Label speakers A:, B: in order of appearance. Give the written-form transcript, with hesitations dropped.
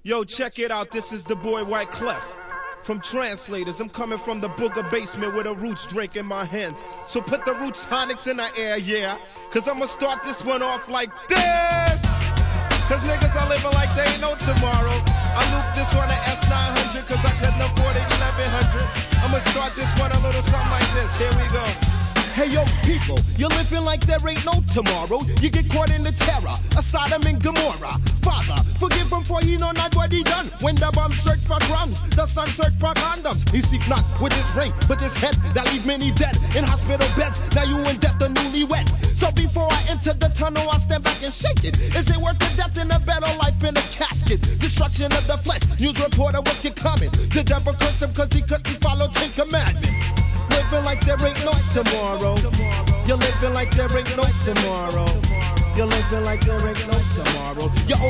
A: Yo, check it out, this is the boy White Clef. From Translators, I'm coming from the booger basement with a roots drink in my hands. So put the roots tonics in the air, yeah. Cause I'ma start this one off like this. Cause niggas are living like they ain't no tomorrow. I looped this on an S900 cause I couldn't afford it 1100. I'ma start this one a little something like this, here we go. Hey yo people, you're living like there ain't no tomorrow. You get caught in the terror, a Sodom and Gomorrah. Father, forgive him for he know not what he done. When the bum search for crumbs, the son search for condoms. He seek not with his ring, but his head that leave many dead in hospital beds. Now you in debt, the newlyweds. So before I enter the tunnel, I stand back and shake it. Is it worth the death in a better life in a casket? Destruction of the flesh, news reporter, what's your comment? The devil cursed him cause he couldn't follow 10 commandments. Living like there ain't no tomorrow. You're living like there ain't no tomorrow. You're living like there ain't no tomorrow. You're